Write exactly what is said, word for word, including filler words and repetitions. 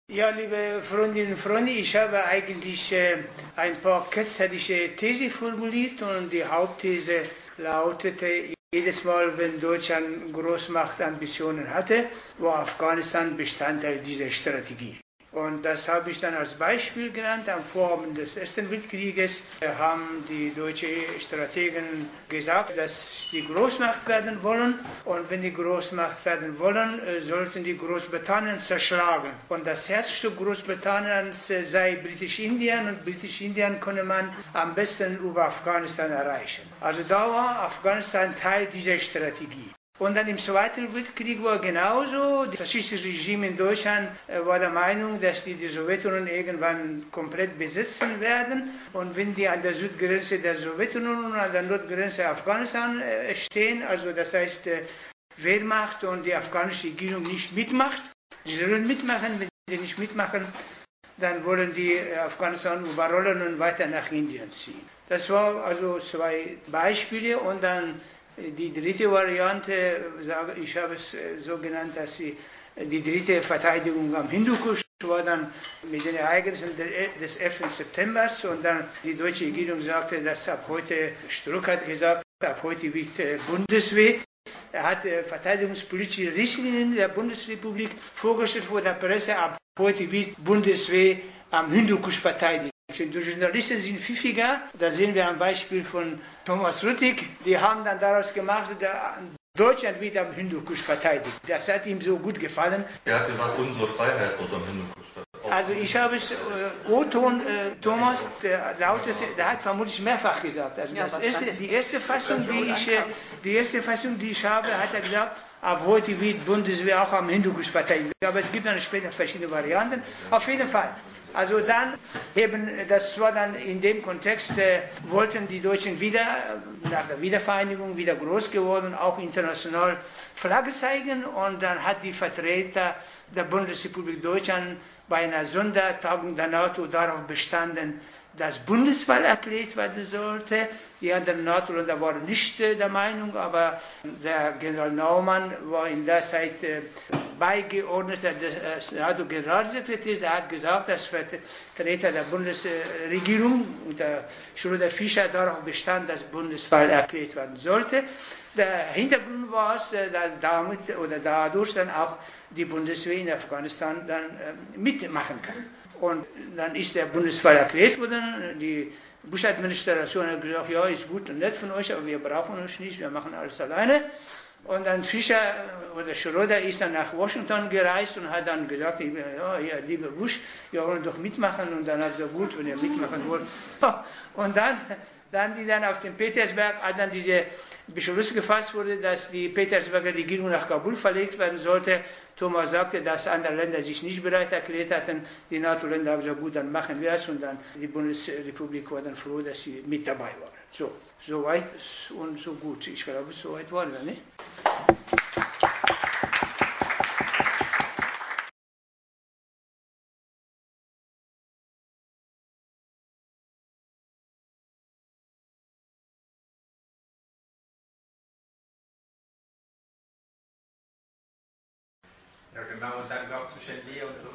Ja, liebe Freundinnen und Freunde, ich habe eigentlich äh, ein paar ketzerische Thesen formuliert und die Hauptthese lautete, jedes Mal, wenn Deutschland Großmachtambitionen hatte, war Afghanistan Bestandteil dieser Strategie. Und das habe ich dann als Beispiel genannt. Am Vorabend des Ersten Weltkrieges haben die deutschen Strategen gesagt, dass sie Großmacht werden wollen. Und wenn die Großmacht werden wollen, sollten die Großbritannien zerschlagen. Und das Herzstück Großbritanniens sei Britisch-Indien. Und Britisch-Indien könne man am besten über Afghanistan erreichen. Also da war Afghanistan Teil dieser Strategie. Und dann im Zweiten Weltkrieg war genauso. Das faschistische Regime in Deutschland war der Meinung, dass die die Sowjetunion irgendwann komplett besitzen werden. Und wenn die an der Südgrenze der Sowjetunion und an der Nordgrenze Afghanistan stehen, also das heißt Wehrmacht und die afghanische Regierung nicht mitmacht, sie sollen mitmachen, wenn sie nicht mitmachen, dann wollen die Afghanistan überrollen und weiter nach Indien ziehen. Das war also zwei Beispiele und dann die dritte Variante, ich habe es so genannt, dass sie, die dritte Verteidigung am Hindukusch war dann mit den Ereignissen des elften September und dann die deutsche Regierung sagte, dass ab heute, Struck hat gesagt, ab heute wird Bundeswehr. Er hat verteidigungspolitische Richtlinien der Bundesrepublik vorgestellt vor der Presse, ab heute wird Bundeswehr am Hindukusch verteidigt. Die Journalisten sind pfiffiger, da sehen wir ein Beispiel von Thomas Rüttig, die haben dann daraus gemacht, Deutschland wird am Hindukusch verteidigt. Das hat ihm so gut gefallen. Er hat gesagt, unsere Freiheit wird am Hindukusch verteidigt. Also ich habe es, äh, O-Ton, äh, Thomas, der lautete, der hat vermutlich mehrfach gesagt. Also das erste, die erste Fassung, die ich, äh, die erste Fassung, die ich habe, hat er gesagt, ab heute wird Bundeswehr auch am Hindukusch verteidigt. Aber es gibt dann später verschiedene Varianten. Auf jeden Fall. Also dann eben, das war dann in dem Kontext, äh, wollten die Deutschen wieder, nach der Wiedervereinigung, wieder groß geworden, auch international Flagge zeigen. Und dann hat die Vertreter der Bundesrepublik Deutschland bei einer Sondertagung der NATO darauf bestanden, dass Bundeswahl erklärt werden sollte. Die anderen NATO-Länder waren nicht äh, der Meinung, aber der General Naumann war in der Zeit äh, Beigeordneter des äh, NATO-Generalsekretärs. Der hat gesagt, dass Vertreter der Bundesregierung unter Schröder-Fischer darauf bestand, dass Bundeswahl erklärt werden sollte. Der Hintergrund war es, dass damit oder dadurch dann auch die Bundeswehr in Afghanistan dann äh, mitmachen kann. Und dann ist der Bundeswahl erklärt worden. Die Bush-Administration hat gesagt, ja, ist gut und nett von euch, aber wir brauchen euch nicht, wir machen alles alleine. Und dann Fischer oder Schröder ist dann nach Washington gereist und hat dann gesagt, ja, ja, lieber Bush, wir wollen doch mitmachen. Und dann hat er gesagt, gut, wenn ihr mitmachen wollt. Und dann, dann die dann auf dem Petersberg, als dann diese Beschluss gefasst wurde, dass die Petersberger Regierung nach Kabul verlegt werden sollte. Thomas sagte, dass andere Länder sich nicht bereit erklärt hatten. Die NATO-Länder haben gesagt, gut, dann machen wir es. Und dann die Bundesrepublik war dann froh, dass sie mit dabei waren. So, so weit und so gut. Ich glaube, so weit waren wir, nicht? Ja, genau, und dann gab es wahrscheinlich